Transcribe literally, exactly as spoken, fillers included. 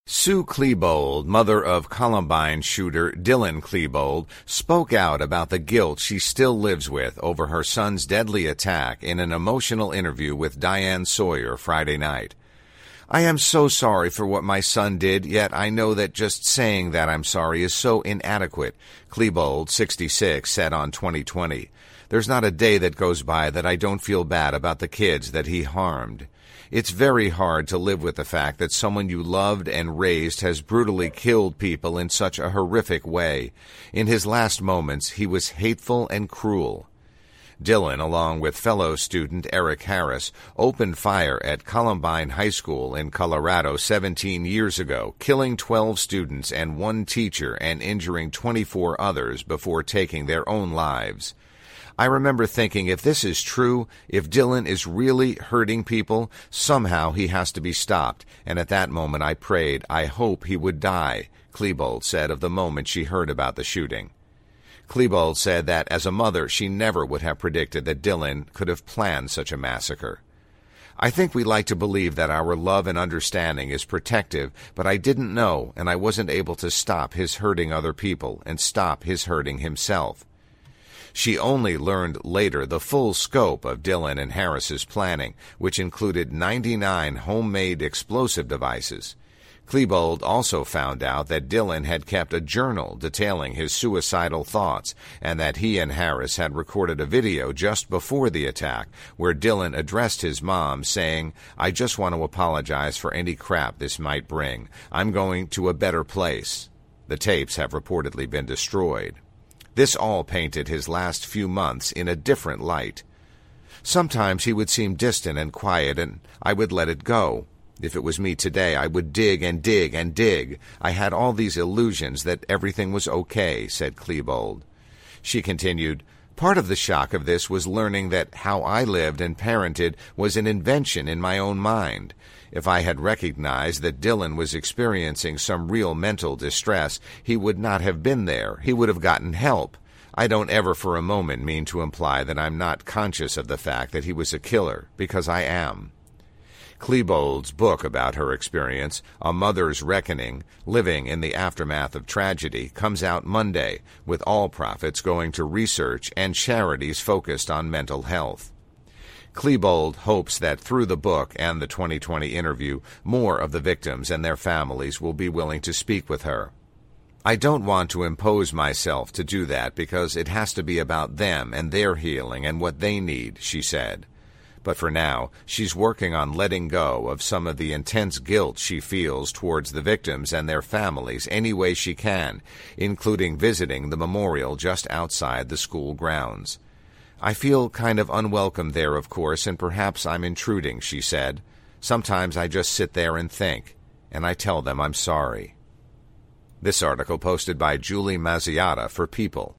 Sue Klebold, mother of Columbine shooter Dylan Klebold, spoke out about the guilt she still lives with over her son's deadly attack in an emotional interview with Diane Sawyer Friday night. "I am so sorry for what my son did, yet I know that just saying that I'm sorry is so inadequate," Klebold, sixty-six, said on twenty twenty. "There's not a day that goes by that I don't feel bad about the kids that he harmed. It's very hard to live with the fact that someone you loved and raised has brutally killed people in such a horrific way. In his last moments, he was hateful and cruel." Dylan, along with fellow student Eric Harris, opened fire at Columbine High School in Colorado seventeen years ago, killing twelve students and one teacher and injuring twenty-four others before taking their own lives. "I remember thinking, if this is true, if Dylan is really hurting people, somehow he has to be stopped, and at that moment I prayed, I hope he would die," Klebold said of the moment she heard about the shooting. Klebold said that as a mother she never would have predicted that Dylan could have planned such a massacre. "I think we like to believe that our love and understanding is protective, but I didn't know, and I wasn't able to stop his hurting other people and stop his hurting himself." She only learned later the full scope of Dylan and Harris's planning, which included ninety-nine homemade explosive devices. Klebold also found out that Dylan had kept a journal detailing his suicidal thoughts, and that he and Harris had recorded a video just before the attack where Dylan addressed his mom saying, "I just want to apologize for any crap this might bring. I'm going to a better place." The tapes have reportedly been destroyed. This all painted his last few months in a different light. "Sometimes he would seem distant and quiet, and I would let it go. If it was me today, I would dig and dig and dig. I had all these illusions that everything was okay," said Klebold. She continued, "Part of the shock of this was learning that how I lived and parented was an invention in my own mind. If I had recognized that Dylan was experiencing some real mental distress, he would not have been there. He would have gotten help. I don't ever for a moment mean to imply that I'm not conscious of the fact that he was a killer, because I am." Klebold's book about her experience, A Mother's Reckoning, Living in the Aftermath of Tragedy, comes out Monday, with all profits going to research and charities focused on mental health. Klebold hopes that through the book and the twenty twenty interview, more of the victims and their families will be willing to speak with her. "I don't want to impose myself to do that because it has to be about them and their healing and what they need," she said. But for now, she's working on letting go of some of the intense guilt she feels towards the victims and their families any way she can, including visiting the memorial just outside the school grounds. "I feel kind of unwelcome there, of course, and perhaps I'm intruding," she said. "Sometimes I just sit there and think, and I tell them I'm sorry." This article posted by Julie Mazziata for People.